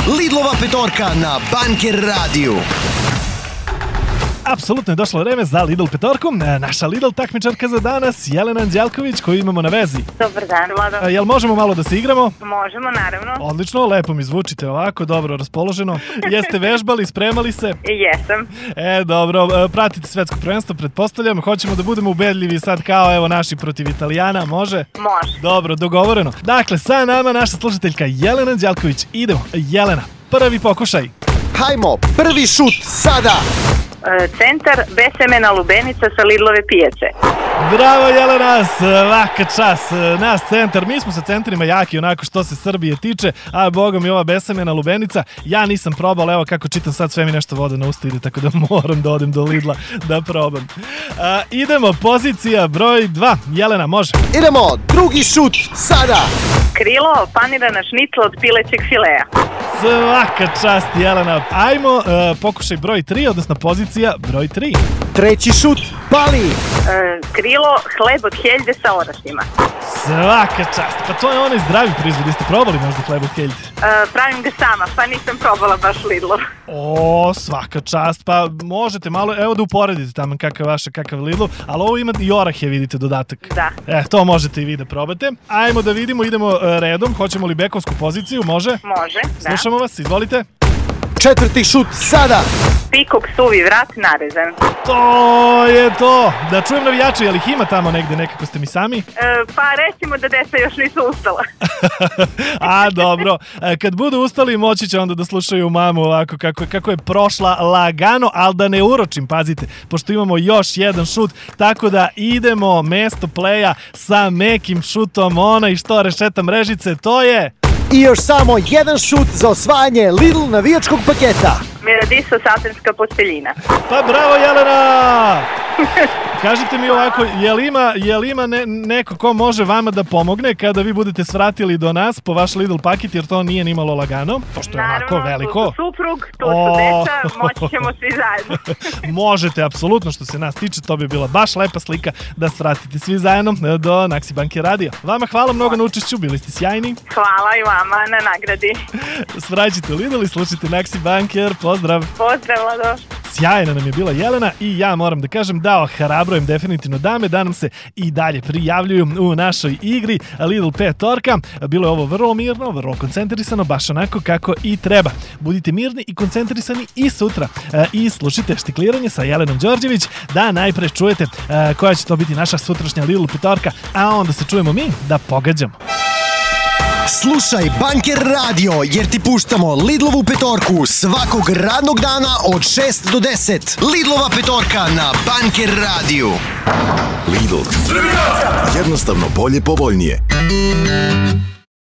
Lidlova petorka na Banker radiju. Apsolutno je došlo vreme za Lidl petorku. Naša Lidl takmičarka za danas, Jelena Anđelković, koju imamo na vezi. Dobar dan, Vlado. Jel možemo malo da se igramo? Možemo, naravno. Odlično, lepo mi zvučite ovako, dobro raspoloženo. Jeste vežbali, spremali se? Jesam. Dobro, pratite svetsko prvenstvo, pretpostavljam. Hoćemo da budemo ubedljivi sad kao evo naši protiv Italijana, može? Može. Dobro, dogovoreno. Dakle, sa nama naša slušateljka Jelena Anđelković. Idemo, Jelena, prvi pokušaj. Hajmo, prvi šut sada. Centar besemena lubenica sa Lidlove pijace. Bravo Jelena, svaka čast. Naš centar, mi smo sa centrima jaki onako što se Srbije tiče, a boga mi ova besemena lubenica, ja nisam probao, evo kako čitam sad sve mi nešto vode na usta ide, tako da moram da odem do Lidla da probam. Idemo, pozicija broj 2, Jelena, može. Idemo, drugi šut sada. Krilo panirana šnicla od pilećeg filea. Svaka čast Jelena. Ajmo, pokušaj broj 3, odnosno pozicija broj 3. Treći šut, pali. Krilo hleb od heljde sa orašima. Svaka čast. Pa to je onaj zdravi proizvod. Jeste probali možda hleb od heljde? Pravim ga sama, pa nisam probala baš Lidlov. O, svaka čast. Pa možete malo, evo da uporedite tamo kakav Lidl, ali ovo ima i orahe, vidite, dodatak. Da. To možete i vi da probate. Ajmo da vidimo, idemo redom. Hoćemo li bekovsku poziciju? Može? Može, da. Slušamo vas, izvolite. Četvrti šut sada. Pikok suvi vrat narezan. To je to. Da čujem navijače, je li ih ima tamo negde, nekako ste mi sami? Pa recimo da deca još nisu ustala. A, dobro. Kad budu ustali, moći će onda da slušaju mamu ovako kako je prošla lagano, ali da ne uročim, pazite, pošto imamo još jedan šut, tako da idemo mesto pleja sa mekim šutom, onaj što rešeta mrežice, to je... I još samo jedan šut za osvajanje Lidl navijačkog paketa. Miradiso satinska posteljina. Pa bravo Jelena! Kažite mi ovako, jel ima neko ko može vama da pomogne kada vi budete svratili do nas po vaš Lidl paket, jer to nije nimalo lagano, pošto je onako veliko. Naravno, tu su suprug, tu su deca, moći ćemo svi zajedno. Možete, apsolutno, što se nas tiče, to bi bila baš lepa slika da svratite svi zajedno do Naksi Banker radija. Vama hvala mnogo na učešću, bili ste sjajni. Hvala i vama na nagradi. Svraćite Lidl i slušajte Naksi Banker, pozdrav. Pozdrav, Vlado. Sjajna nam je bila Jelena i ja moram da kažem da ohrabrujem definitivno dame da nam se i dalje prijavljuju u našoj igri Lidl petorka. Bilo je ovo vrlo mirno, vrlo koncentrisano, baš onako kako i treba. Budite mirni i koncentrisani i sutra. I slušajte štikliranje sa Jelenom Đorđević da najpre čujete koja će to biti naša sutrašnja Lidl petorka, a onda se čujemo mi da pogađamo. Slušaj Banker radio, jer ti puštamo Lidlovu petorku svakog radnog dana od 6 do 10. Lidlova petorka na Banker radiju. Lidl. Jednostavno bolje, povoljnije.